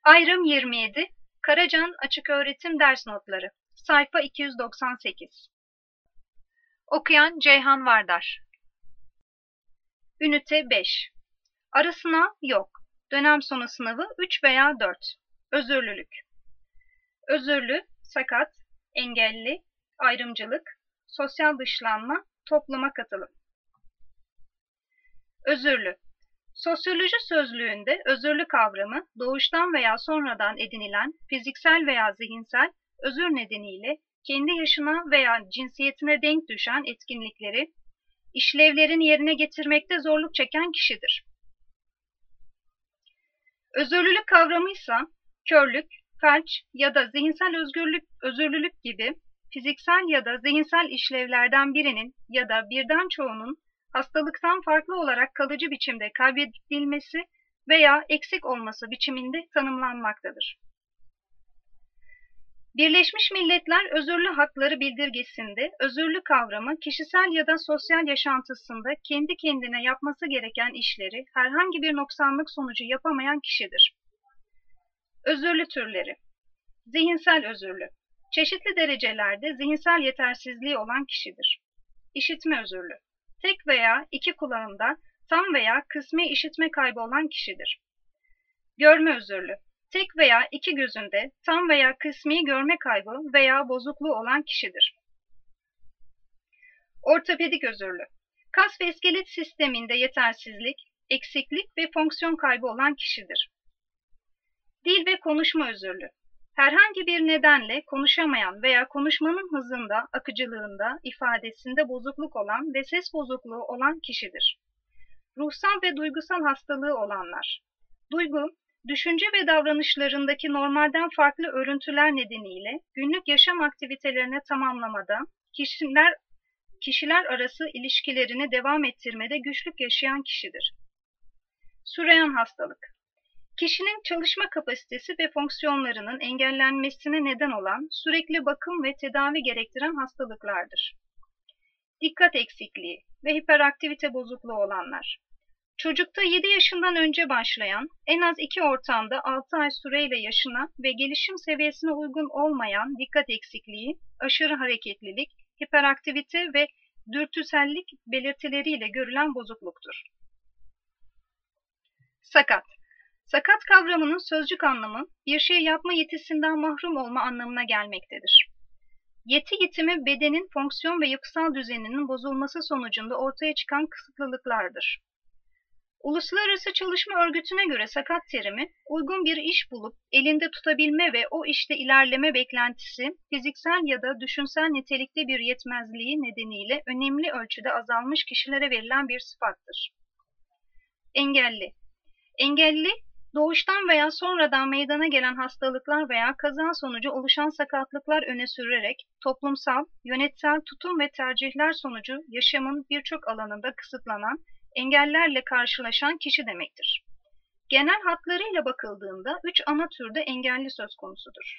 Ayrım 27. Karacan Açıköğretim Ders Notları. Sayfa 298. Okuyan Ceyhan Vardar. Ünite 5. Ara sınav yok. Dönem sonu sınavı 3 veya 4. Özürlülük. Özürlü, sakat, engelli, ayrımcılık, sosyal dışlanma, topluma katılım. Özürlü. Sosyoloji sözlüğünde özürlü kavramı doğuştan veya sonradan edinilen fiziksel veya zihinsel özür nedeniyle kendi yaşına veya cinsiyetine denk düşen etkinlikleri, işlevlerini yerine getirmekte zorluk çeken kişidir. Özürlülük kavramı ise körlük, felç ya da zihinsel özürlülük gibi fiziksel ya da zihinsel işlevlerden birinin ya da birden çoğunun hastalıktan farklı olarak kalıcı biçimde kaybedilmesi veya eksik olması biçiminde tanımlanmaktadır. Birleşmiş Milletler Özürlü Hakları Bildirgesi'nde özürlü kavramı kişisel ya da sosyal yaşantısında kendi kendine yapması gereken işleri herhangi bir noksanlık sonucu yapamayan kişidir. Özürlü türleri. Zihinsel özürlü. Çeşitli derecelerde zihinsel yetersizliği olan kişidir. İşitme özürlü. Tek veya iki kulağında tam veya kısmi işitme kaybı olan kişidir. Görme özürlü. Tek veya iki gözünde tam veya kısmi görme kaybı veya bozukluğu olan kişidir. Ortopedik özürlü. Kas ve iskelet sisteminde yetersizlik, eksiklik ve fonksiyon kaybı olan kişidir. Dil ve konuşma özürlü. Herhangi bir nedenle konuşamayan veya konuşmanın hızında, akıcılığında, ifadesinde bozukluk olan ve ses bozukluğu olan kişidir. Ruhsal ve duygusal hastalığı olanlar. Duygu, düşünce ve davranışlarındaki normalden farklı örüntüler nedeniyle günlük yaşam aktivitelerine tamamlamada, kişiler arası ilişkilerini devam ettirmede güçlük yaşayan kişidir. Süreyen hastalık. Kişinin çalışma kapasitesi ve fonksiyonlarının engellenmesine neden olan sürekli bakım ve tedavi gerektiren hastalıklardır. Dikkat eksikliği ve hiperaktivite bozukluğu olanlar. Çocukta 7 yaşından önce başlayan, en az 2 ortamda 6 ay süreyle yaşına ve gelişim seviyesine uygun olmayan dikkat eksikliği, aşırı hareketlilik, hiperaktivite ve dürtüsellik belirtileriyle görülen bozukluktur. Sakat. Sakat kavramının sözcük anlamı bir şey yapma yetisinden mahrum olma anlamına gelmektedir. Yeti yitimi bedenin fonksiyon ve yapısal düzeninin bozulması sonucunda ortaya çıkan kısıtlılıklardır. Uluslararası Çalışma Örgütü'ne göre sakat terimi, uygun bir iş bulup elinde tutabilme ve o işte ilerleme beklentisi, fiziksel ya da düşünsel nitelikte bir yetmezliği nedeniyle önemli ölçüde azalmış kişilere verilen bir sıfattır. Engelli. Engelli, doğuştan veya sonradan meydana gelen hastalıklar veya kaza sonucu oluşan sakatlıklar öne sürerek toplumsal, yönetsel tutum ve tercihler sonucu yaşamın birçok alanında kısıtlanan, engellerle karşılaşan kişi demektir. Genel hatlarıyla bakıldığında 3 ana türde engelli söz konusudur.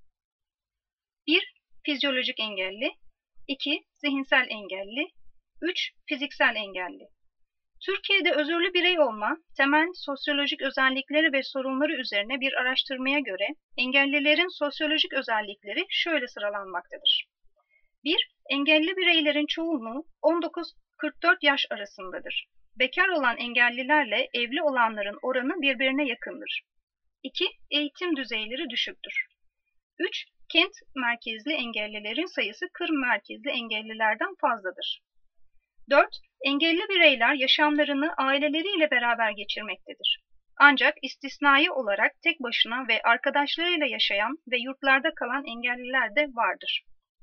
1. Fizyolojik engelli, 2. Zihinsel engelli, 3. Fiziksel engelli. Türkiye'de özürlü birey olma, temel sosyolojik özellikleri ve sorunları üzerine bir araştırmaya göre engellilerin sosyolojik özellikleri şöyle sıralanmaktadır. 1. Engelli bireylerin çoğunluğu 19-44 yaş arasındadır. Bekar olan engellilerle evli olanların oranı birbirine yakındır. 2. Eğitim düzeyleri düşüktür. 3. Kent merkezli engellilerin sayısı kır merkezli engellilerden fazladır. 4. Engelli bireyler yaşamlarını aileleriyle beraber geçirmektedir. Ancak istisnai olarak tek başına ve arkadaşlarıyla yaşayan ve yurtlarda kalan engelliler de vardır.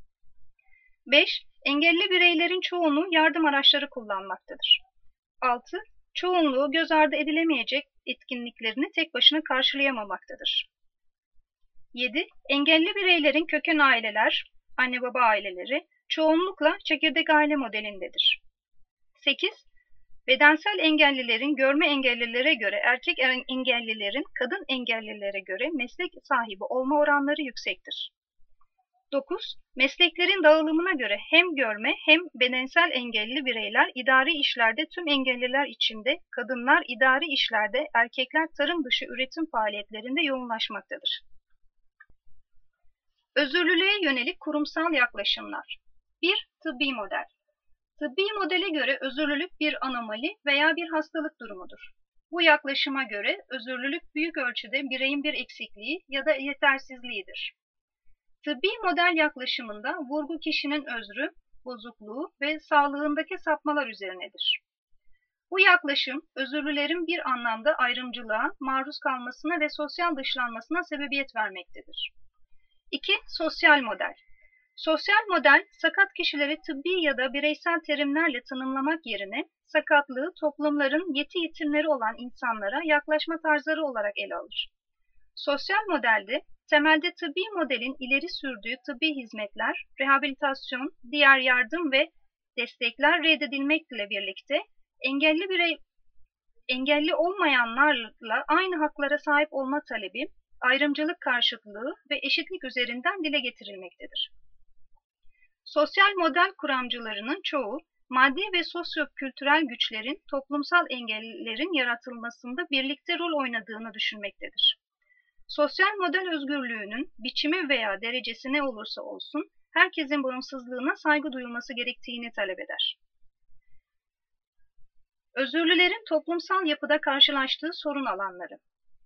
5. Engelli bireylerin çoğunluğu yardım araçları kullanmaktadır. 6. Çoğunluğu göz ardı edilemeyecek etkinliklerini tek başına karşılayamamaktadır. 7. Engelli bireylerin köken aileler, anne baba aileleri, çoğunlukla çekirdek aile modelindedir. 8. Bedensel engellilerin görme engellilere göre erkek engellilerin kadın engellilere göre meslek sahibi olma oranları yüksektir. 9. Mesleklerin dağılımına göre hem görme hem bedensel engelli bireyler idari işlerde, tüm engelliler içinde kadınlar idari işlerde, erkekler tarım dışı üretim faaliyetlerinde yoğunlaşmaktadır. Özürlülüğe yönelik kurumsal yaklaşımlar. 1. Tıbbi model. Tıbbi modele göre özürlülük bir anomali veya bir hastalık durumudur. Bu yaklaşıma göre özürlülük büyük ölçüde bireyin bir eksikliği ya da yetersizliğidir. Tıbbi model yaklaşımında vurgu kişinin özrü, bozukluğu ve sağlığındaki sapmalar üzerinedir. Bu yaklaşım özürlülerin bir anlamda ayrımcılığa, maruz kalmasına ve sosyal dışlanmasına sebebiyet vermektedir. 2. Sosyal model. Sosyal model, sakat kişileri tıbbi ya da bireysel terimlerle tanımlamak yerine sakatlığı toplumların yeti yetimleri olan insanlara yaklaşma tarzları olarak ele alır. Sosyal modelde temelde tıbbi modelin ileri sürdüğü tıbbi hizmetler, rehabilitasyon, diğer yardım ve destekler reddedilmekle birlikte engelli olmayanlarla aynı haklara sahip olma talebi, ayrımcılık karşıtlığı ve eşitlik üzerinden dile getirilmektedir. Sosyal model kuramcılarının çoğu, maddi ve sosyo-kültürel güçlerin toplumsal engellerin yaratılmasında birlikte rol oynadığını düşünmektedir. Sosyal model özgürlüğünün biçimi veya derecesi ne olursa olsun, herkesin bağımsızlığına saygı duyulması gerektiğini talep eder. Özürlülerin toplumsal yapıda karşılaştığı sorun alanları.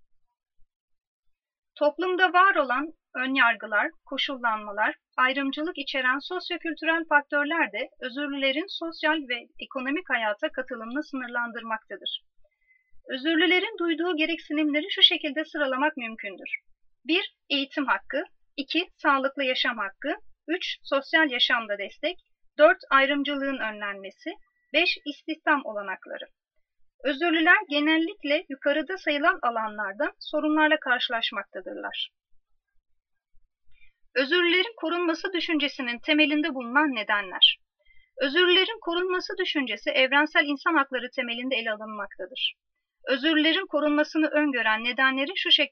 Toplumda var olan önyargılar, koşullanmalar, ayrımcılık içeren sosyokültürel faktörler de özürlülerin sosyal ve ekonomik hayata katılımını sınırlandırmaktadır. Özürlülerin duyduğu gereksinimleri şu şekilde sıralamak mümkündür. 1. Eğitim hakkı. 2. Sağlıklı yaşam hakkı. 3. Sosyal yaşamda destek. 4. Ayrımcılığın önlenmesi. 5. İstihdam olanakları. Özürlüler genellikle yukarıda sayılan alanlarda sorunlarla karşılaşmaktadırlar. Özürlülerin korunması düşüncesinin temelinde bulunan nedenler. Özürlülerin korunması düşüncesi evrensel insan hakları temelinde ele alınmaktadır. Özürlülerin korunmasını öngören nedenleri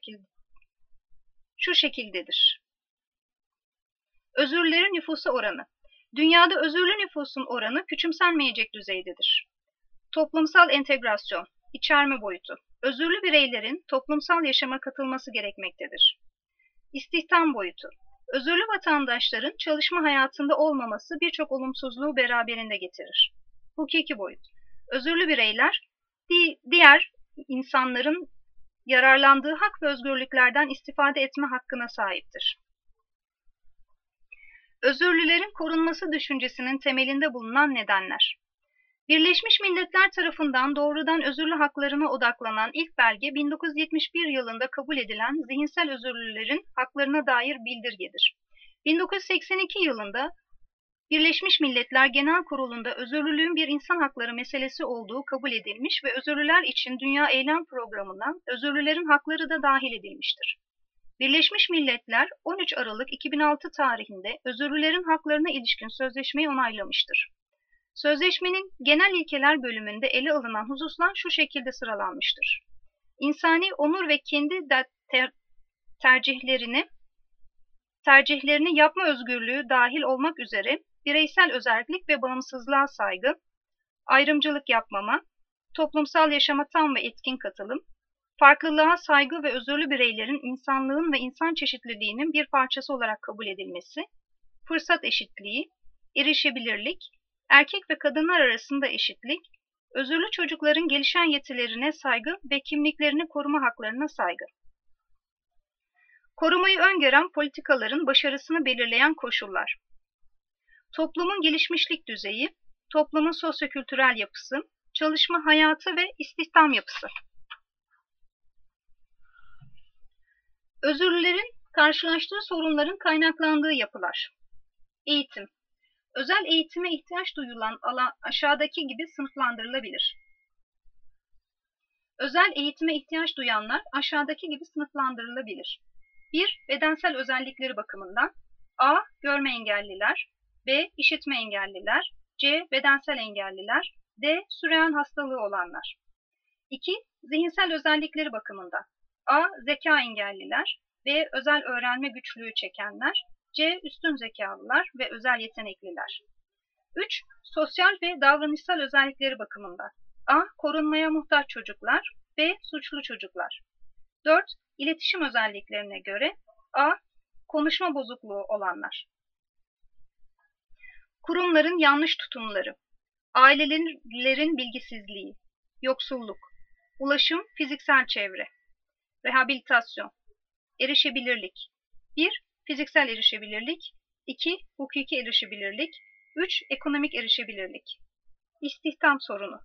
şu şekildedir. Özürlülerin nüfusa oranı. Dünyada özürlü nüfusun oranı küçümsenmeyecek düzeydedir. Toplumsal entegrasyon, içerme boyutu. Özürlü bireylerin toplumsal yaşama katılması gerekmektedir. İstihdam boyutu. Özürlü vatandaşların çalışma hayatında olmaması birçok olumsuzluğu beraberinde getirir. Hukuki boyut. Özürlü bireyler diğer insanların yararlandığı hak ve özgürlüklerden istifade etme hakkına sahiptir. Özürlülerin korunması düşüncesinin temelinde bulunan nedenler. Birleşmiş Milletler tarafından doğrudan özürlü haklarına odaklanan ilk belge 1971 yılında kabul edilen zihinsel özürlülerin haklarına dair bildirgedir. 1982 yılında Birleşmiş Milletler Genel Kurulu'nda özürlülüğün bir insan hakları meselesi olduğu kabul edilmiş ve özürlüler için Dünya Eylem Programı'na özürlülerin hakları da dahil edilmiştir. Birleşmiş Milletler 13 Aralık 2006 tarihinde özürlülerin haklarına ilişkin sözleşmeyi onaylamıştır. Sözleşmenin genel ilkeler bölümünde ele alınan hususlar şu şekilde sıralanmıştır. İnsani onur ve kendi tercihlerini yapma özgürlüğü dahil olmak üzere bireysel özellik ve bağımsızlığa saygı, ayrımcılık yapmama, toplumsal yaşama tam ve etkin katılım, farklılığa saygı ve özürlü bireylerin insanlığın ve insan çeşitliliğinin bir parçası olarak kabul edilmesi, fırsat eşitliği, erişebilirlik, erkek ve kadınlar arasında eşitlik, özürlü çocukların gelişen yetilerine saygı ve kimliklerini koruma haklarına saygı. Korumayı öngören politikaların başarısını belirleyen koşullar. Toplumun gelişmişlik düzeyi, toplumun sosyokültürel yapısı, çalışma hayatı ve istihdam yapısı. Özürlülerin karşılaştığı sorunların kaynaklandığı yapılar. Eğitim. Özel eğitime ihtiyaç duyulan alan aşağıdaki gibi sınıflandırılabilir. Özel eğitime ihtiyaç duyanlar aşağıdaki gibi sınıflandırılabilir. 1. Bedensel özellikleri bakımından A. Görme engelliler, B. İşitme engelliler, C. Bedensel engelliler, D. Süreyen hastalığı olanlar. 2. Zihinsel özellikleri bakımından A. Zeka engelliler, B. Özel öğrenme güçlüğü çekenler, C. Üstün zekalılar ve özel yetenekliler. 3. Sosyal ve davranışsal özellikleri bakımından. A. Korunmaya muhtaç çocuklar. B. Suçlu çocuklar. 4. İletişim özelliklerine göre A. Konuşma bozukluğu olanlar. Kurumların yanlış tutumları, ailelerin bilgisizliği, yoksulluk, ulaşım, fiziksel çevre, rehabilitasyon, erişebilirlik. 1. Fiziksel erişebilirlik. 2. Hukuki erişebilirlik. 3. Ekonomik erişebilirlik. İstihdam sorunu.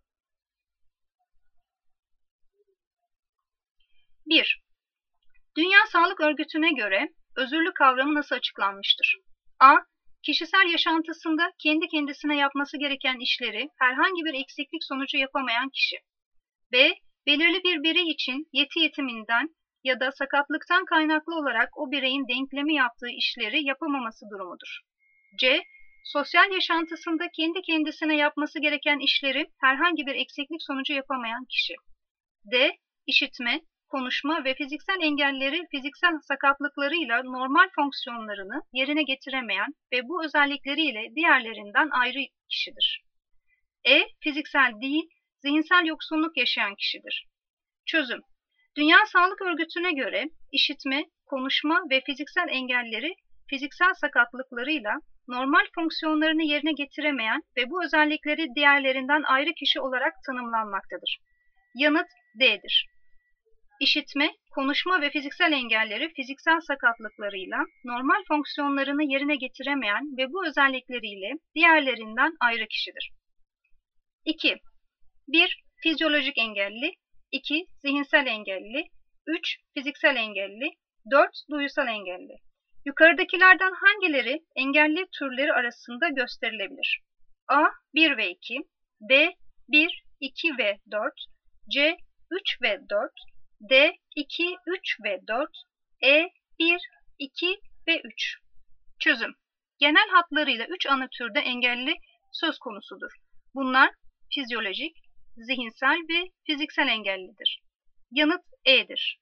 1. Dünya Sağlık Örgütü'ne göre özürlü kavramı nasıl açıklanmıştır? A. Kişisel yaşantısında kendi kendisine yapması gereken işleri herhangi bir eksiklik sonucu yapamayan kişi. B. Belirli bir birey için yeti yetiminden ya da sakatlıktan kaynaklı olarak o bireyin denklemi yaptığı işleri yapamaması durumudur. C. Sosyal yaşantısında kendi kendisine yapması gereken işleri herhangi bir eksiklik sonucu yapamayan kişi. D. İşitme, konuşma ve fiziksel engelleri fiziksel sakatlıklarıyla normal fonksiyonlarını yerine getiremeyen ve bu özellikleriyle diğerlerinden ayrı kişidir. E. Fiziksel değil, zihinsel yoksunluk yaşayan kişidir. Çözüm. Dünya Sağlık Örgütü'ne göre işitme, konuşma ve fiziksel engelleri fiziksel sakatlıklarıyla normal fonksiyonlarını yerine getiremeyen ve bu özellikleri diğerlerinden ayrı kişi olarak tanımlanmaktadır. Yanıt D'dir. İşitme, konuşma ve fiziksel engelleri fiziksel sakatlıklarıyla normal fonksiyonlarını yerine getiremeyen ve bu özellikleriyle diğerlerinden ayrı kişidir. 2. 1. Fizyolojik engelli. 2. Zihinsel engelli. 3. Fiziksel engelli. 4. Duyusal engelli. Yukarıdakilerden hangileri engelli türleri arasında gösterilebilir? A. 1 ve 2. B. 1, 2 ve 4. C. 3 ve 4. D. 2, 3 ve 4. E. 1, 2 ve 3. Çözüm. Genel hatlarıyla 3 ana türde engelli söz konusudur. Bunlar fizyolojik, zihinsel ve fiziksel engellidir. Yanıt E'dir.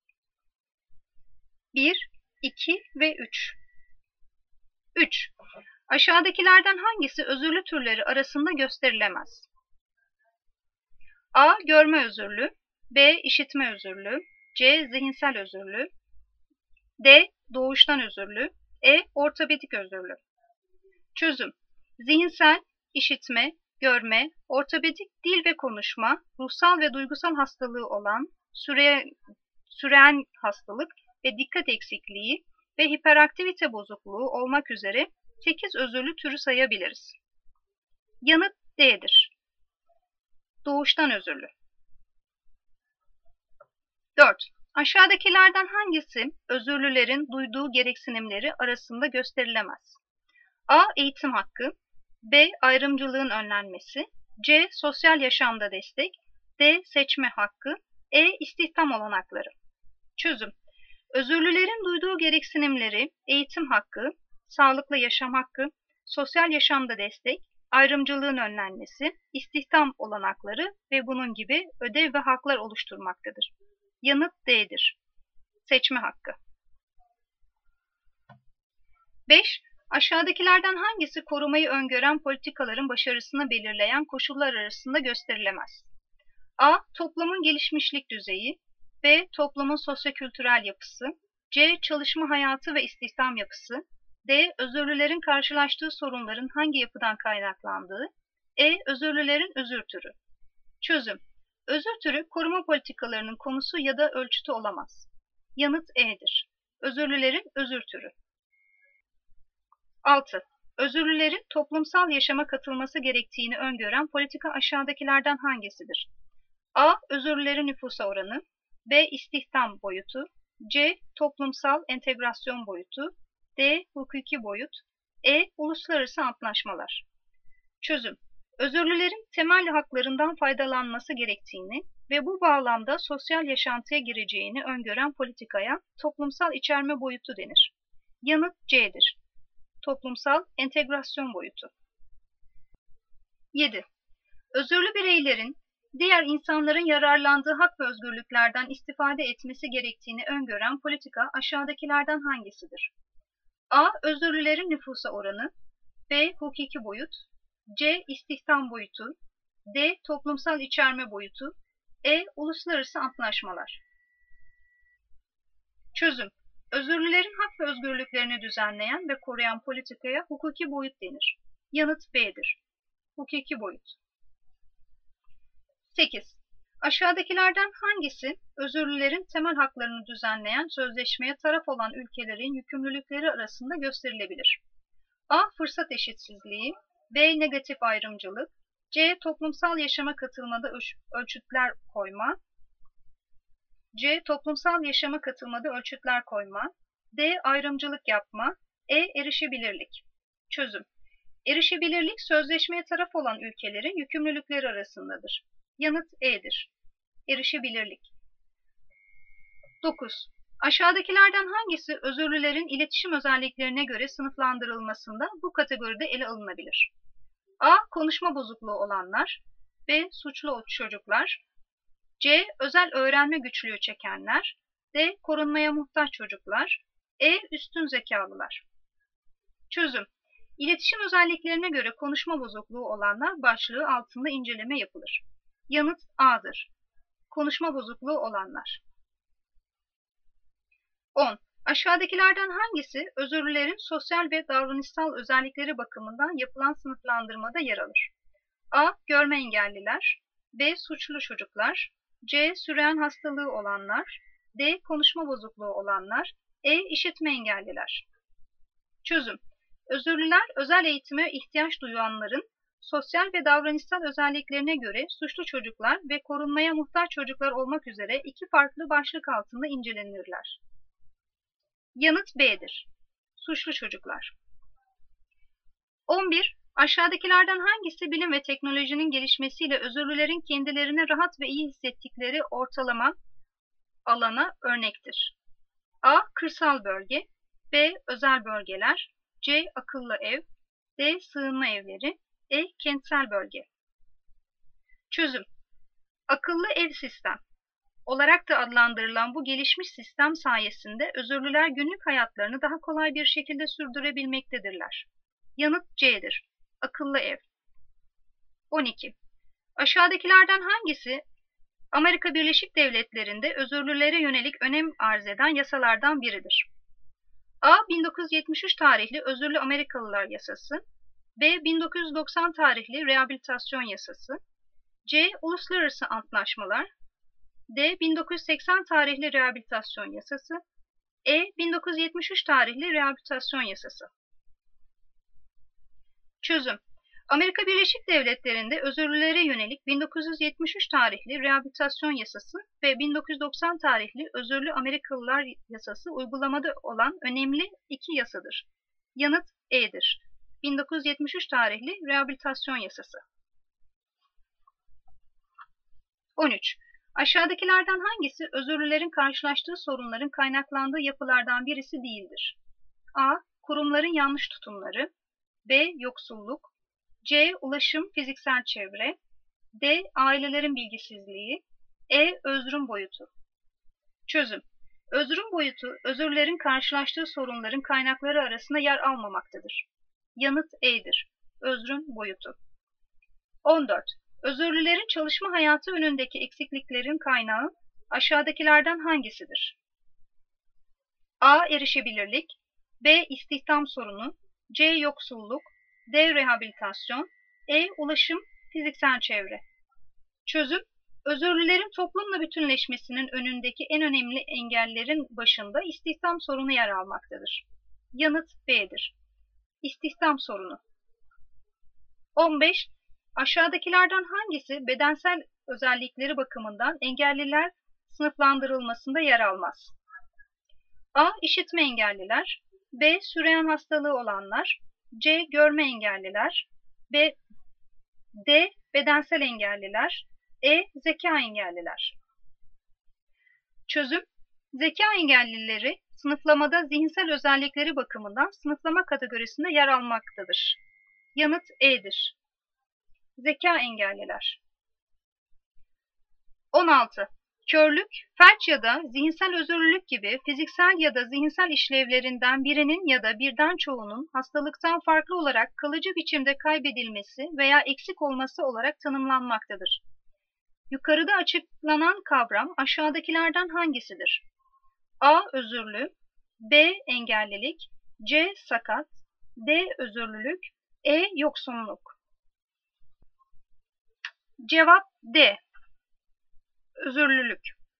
1, 2 ve 3. 3. Aşağıdakilerden hangisi özürlü türleri arasında gösterilemez? A. Görme özürlü. B. İşitme özürlü. C. Zihinsel özürlü. D. Doğuştan özürlü. E. Ortopedik özürlü. Çözüm. Zihinsel, işitme, görme, ortopedik dil ve konuşma, ruhsal ve duygusal hastalığı olan süreyen hastalık ve dikkat eksikliği ve hiperaktivite bozukluğu olmak üzere 8 özürlü türü sayabiliriz. Yanıt D'dir. Doğuştan özürlü. 4. Aşağıdakilerden hangisi özürlülerin duyduğu gereksinimleri arasında gösterilemez? A. Eğitim hakkı. B. Ayrımcılığın önlenmesi. C. Sosyal yaşamda destek. D. Seçme hakkı. E. İstihdam olanakları. Çözüm. Özürlülerin duyduğu gereksinimleri eğitim hakkı, sağlıklı yaşam hakkı, sosyal yaşamda destek, ayrımcılığın önlenmesi, istihdam olanakları ve bunun gibi ödev ve haklar oluşturmaktadır. Yanıt D'dir. Seçme hakkı. 5. Aşağıdakilerden hangisi korumayı öngören politikaların başarısını belirleyen koşullar arasında gösterilemez? A. Toplumun gelişmişlik düzeyi. B. Toplumun sosyokültürel yapısı. C. Çalışma hayatı ve istihdam yapısı. D. Özürlülerin karşılaştığı sorunların hangi yapıdan kaynaklandığı. E. Özürlülerin özür türü. Çözüm. Özür türü koruma politikalarının konusu ya da ölçütü olamaz. Yanıt E'dir. Özürlülerin özür türü. 6. Özürlülerin toplumsal yaşama katılması gerektiğini öngören politika aşağıdakilerden hangisidir? A. Özürlülerin nüfusa oranı. B. İstihdam boyutu. C. Toplumsal entegrasyon boyutu. D. Hukuki boyut. E. Uluslararası antlaşmalar. Çözüm. Özürlülerin temel haklarından faydalanması gerektiğini ve bu bağlamda sosyal yaşantıya gireceğini öngören politikaya toplumsal içerme boyutu denir. Yanıt C'dir. Toplumsal entegrasyon boyutu. 7. Özürlü bireylerin diğer insanların yararlandığı hak ve özgürlüklerden istifade etmesi gerektiğini öngören politika aşağıdakilerden hangisidir? A. Özürlülerin nüfusa oranı. B. Hukuki boyut. C. İstihdam boyutu. D. Toplumsal içerme boyutu. E. Uluslararası antlaşmalar. Çözüm. Özürlülerin hak ve özgürlüklerini düzenleyen ve koruyan politikaya hukuki boyut denir. Yanıt B'dir. Hukuki boyut. 8. Aşağıdakilerden hangisi özürlülerin temel haklarını düzenleyen sözleşmeye taraf olan ülkelerin yükümlülükleri arasında gösterilebilir? A. Fırsat eşitsizliği. B. Negatif ayrımcılık. C. Toplumsal yaşama katılmada ölçütler koyma. C. Toplumsal yaşama katılmada ölçütler koyma. D. Ayrımcılık yapma. E. Erişebilirlik. Çözüm. Erişebilirlik sözleşmeye taraf olan ülkelerin yükümlülükleri arasındadır. Yanıt E'dir. Erişebilirlik. 9. Aşağıdakilerden hangisi özürlülerin iletişim özelliklerine göre sınıflandırılmasında bu kategoride ele alınabilir? A. Konuşma bozukluğu olanlar. B. Suçlu çocuklar. C. Özel öğrenme güçlüğü çekenler. D. Korunmaya muhtaç çocuklar. E. Üstün zekalılar. Çözüm. İletişim özelliklerine göre konuşma bozukluğu olanlar başlığı altında inceleme yapılır. Yanıt A'dır. Konuşma bozukluğu olanlar. 10. Aşağıdakilerden hangisi özürlülerin sosyal ve davranışsal özellikleri bakımından yapılan sınıflandırmada yer alır? A. Görme engelliler. B. Suçlu çocuklar. C. Süreyen hastalığı olanlar. D. Konuşma bozukluğu olanlar. E. İşitme engelliler. Çözüm. Özürlüler özel eğitime ihtiyaç duyanların sosyal ve davranışsal özelliklerine göre suçlu çocuklar ve korunmaya muhtaç çocuklar olmak üzere iki farklı başlık altında incelenirler. Yanıt B'dir. Suçlu çocuklar. 11. Aşağıdakilerden hangisi bilim ve teknolojinin gelişmesiyle özürlülerin kendilerini rahat ve iyi hissettikleri ortalama alana örnektir? A. Kırsal bölge. B. Özel bölgeler. C. Akıllı ev. D. Sığınma evleri. E. Kentsel bölge. Çözüm. Akıllı ev sistem olarak da adlandırılan bu gelişmiş sistem sayesinde özürlüler günlük hayatlarını daha kolay bir şekilde sürdürebilmektedirler. Yanıt C'dir. Akıllı ev. 12. Aşağıdakilerden hangisi Amerika Birleşik Devletleri'nde özürlülere yönelik önem arz eden yasalardan biridir? A. 1973 tarihli Özürlü Amerikalılar Yasası. B. 1990 tarihli Rehabilitasyon Yasası. C. Uluslararası Antlaşmalar. D. 1980 tarihli Rehabilitasyon Yasası. E. 1973 tarihli Rehabilitasyon Yasası. Çözüm. Amerika Birleşik Devletleri'nde özürlülere yönelik 1973 tarihli Rehabilitasyon Yasası ve 1990 tarihli Özürlü Amerikalılar Yasası uygulamada olan önemli iki yasadır. Yanıt E'dir. 1973 tarihli Rehabilitasyon Yasası. 13. Aşağıdakilerden hangisi özürlülerin karşılaştığı sorunların kaynaklandığı yapılardan birisi değildir? A. Kurumların yanlış tutumları. B. Yoksulluk. C. Ulaşım, fiziksel çevre. D. Ailelerin bilgisizliği. E. Özrün boyutu. Çözüm. Özrün boyutu, özürlerin karşılaştığı sorunların kaynakları arasında yer almamaktadır. Yanıt E'dir. Özrün boyutu. 14. Özürlülerin çalışma hayatı önündeki eksikliklerin kaynağı aşağıdakilerden hangisidir? A. Erişebilirlik. B. İstihdam sorunu. C. Yoksulluk. D. Rehabilitasyon. E. Ulaşım, fiziksel çevre. Çözüm. Özürlülerin toplumla bütünleşmesinin önündeki en önemli engellerin başında istihdam sorunu yer almaktadır. Yanıt B'dir. İstihdam sorunu. 15. Aşağıdakilerden hangisi bedensel özellikleri bakımından engelliler sınıflandırılmasında yer almaz? A. İşitme engelliler. B. Süreyen hastalığı olanlar. C. Görme engelliler. D. Bedensel engelliler. E. Zeka engelliler. Çözüm. Zeka engellileri sınıflamada zihinsel özellikleri bakımından sınıflama kategorisinde yer almaktadır. Yanıt E'dir. Zeka engelliler. 16. Körlük, felç ya da zihinsel özürlülük gibi fiziksel ya da zihinsel işlevlerinden birinin ya da birden çoğunun hastalıktan farklı olarak kalıcı biçimde kaybedilmesi veya eksik olması olarak tanımlanmaktadır. Yukarıda açıklanan kavram aşağıdakilerden hangisidir? A. Özürlü, B. Engellilik, C. Sakat, D. Özürlülük, E. Yoksunluk. Cevap D. Özürlülük.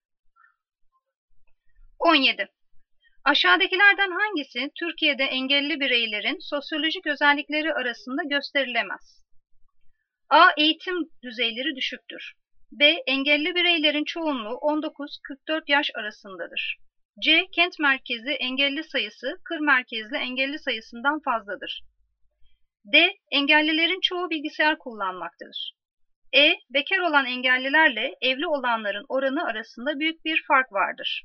17. Aşağıdakilerden hangisi Türkiye'de engelli bireylerin sosyolojik özellikleri arasında gösterilemez? A. Eğitim düzeyleri düşüktür. B. Engelli bireylerin çoğunluğu 19-44 yaş arasındadır. C. Kent merkezi engelli sayısı kır merkezli engelli sayısından fazladır. D. Engellilerin çoğu bilgisayar kullanmaktadır. E. Bekar olan engellilerle evli olanların oranı arasında büyük bir fark vardır.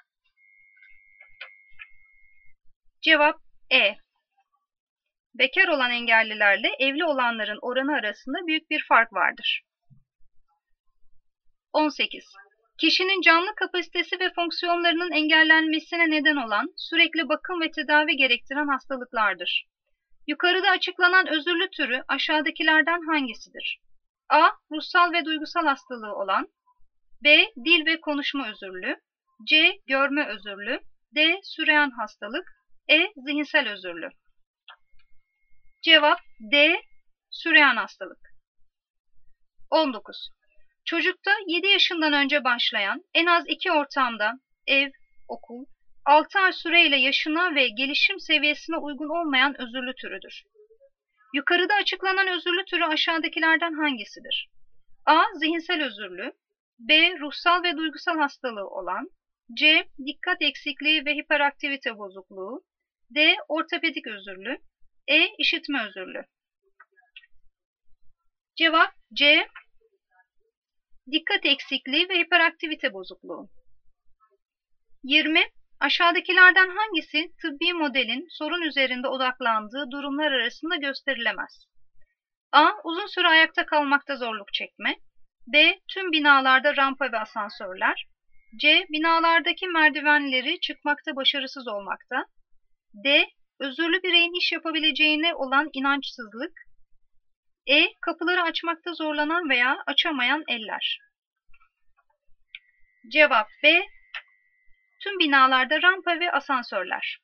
Cevap E. Bekar olan engellilerle evli olanların oranı arasında büyük bir fark vardır. 18. Kişinin canlı kapasitesi ve fonksiyonlarının engellenmesine neden olan sürekli bakım ve tedavi gerektiren hastalıklardır. Yukarıda açıklanan özürlü türü aşağıdakilerden hangisidir? A. Ruhsal ve duygusal hastalığı olan, B. Dil ve konuşma özürlü, C. Görme özürlü, D. Süreyan hastalık, E. Zihinsel özürlü. Cevap D. Süreyan hastalık. 19. Çocukta 7 yaşından önce başlayan en az 2 ortamda ev, okul, 6 ay süreyle yaşına ve gelişim seviyesine uygun olmayan özürlü türüdür. Yukarıda açıklanan özürlü türü aşağıdakilerden hangisidir? A. Zihinsel özürlü, B. Ruhsal ve duygusal hastalığı olan, C. Dikkat eksikliği ve hiperaktivite bozukluğu, D. Ortopedik özürlü, E. İşitme özürlü. Cevap C. Dikkat eksikliği ve hiperaktivite bozukluğu. 20. Aşağıdakilerden hangisi tıbbi modelin sorun üzerinde odaklandığı durumlar arasında gösterilemez? A. Uzun süre ayakta kalmakta zorluk çekme, B. Tüm binalarda rampa ve asansörler, C. Binalardaki merdivenleri çıkmakta başarısız olmakta, D. Özürlü bireyin iş yapabileceğine olan inançsızlık, E. Kapıları açmakta zorlanan veya açamayan eller. Cevap B. Tüm binalarda rampa ve asansörler.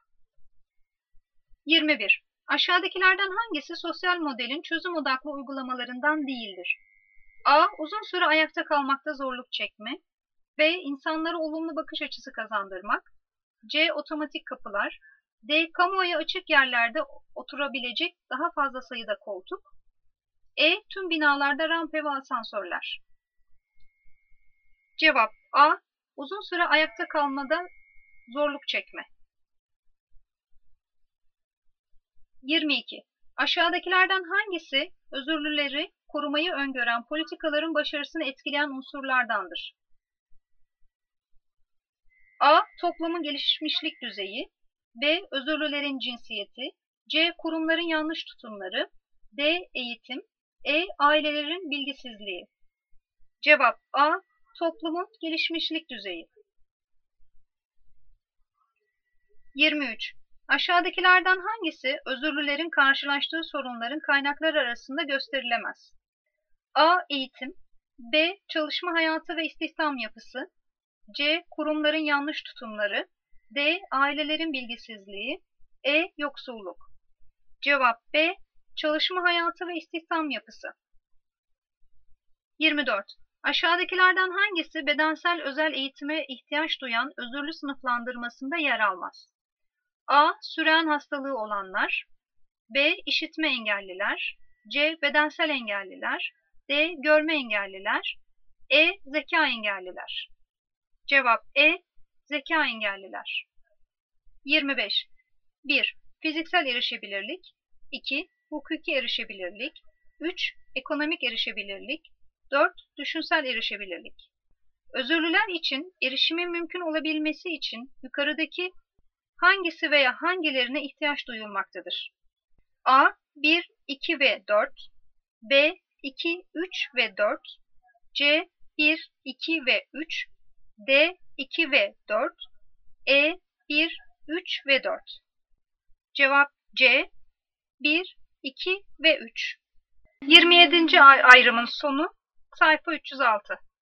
21. Aşağıdakilerden hangisi sosyal modelin çözüm odaklı uygulamalarından değildir? A. Uzun süre ayakta kalmakta zorluk çekme, B. İnsanlara olumlu bakış açısı kazandırmak, C. Otomatik kapılar, D. Kamuoyu açık yerlerde oturabilecek daha fazla sayıda koltuk, E. Tüm binalarda rampa ve asansörler. Cevap A. Uzun süre ayakta kalmada zorluk çekme. 22. Aşağıdakilerden hangisi özürlüleri korumayı öngören politikaların başarısını etkileyen unsurlardandır? A. Toplumun gelişmişlik düzeyi, B. Özürlülerin cinsiyeti, C. Kurumların yanlış tutumları, D. Eğitim, E. Ailelerin bilgisizliği. Cevap A. Toplumun gelişmişlik düzeyi. 23. Aşağıdakilerden hangisi özürlülerin karşılaştığı sorunların kaynakları arasında gösterilemez? A. Eğitim, B. Çalışma hayatı ve istihdam yapısı, C. Kurumların yanlış tutumları, D. Ailelerin bilgisizliği, E. Yoksulluk. Cevap B. Çalışma hayatı ve istihdam yapısı. 24. Aşağıdakilerden hangisi bedensel özel eğitime ihtiyaç duyan özürlü sınıflandırmasında yer almaz? A. Süreyan hastalığı olanlar, B. İşitme engelliler, C. Bedensel engelliler, D. Görme engelliler, E. Zeka engelliler. Cevap E. Zeka engelliler. 25. 1. Fiziksel erişebilirlik, 2. Hukuki erişebilirlik, 3. Ekonomik erişebilirlik, 4. Düşünsel erişebilirlik. Özürlüler için erişimin mümkün olabilmesi için yukarıdaki hangisi veya hangilerine ihtiyaç duyulmaktadır? A. 1, 2 ve 4, B. 2, 3 ve 4, C. 1, 2 ve 3, D 2 ve 4, E 1, 3 ve 4. Cevap C 1, 2 ve 3. 27. ayrımın sonu sayfa 306.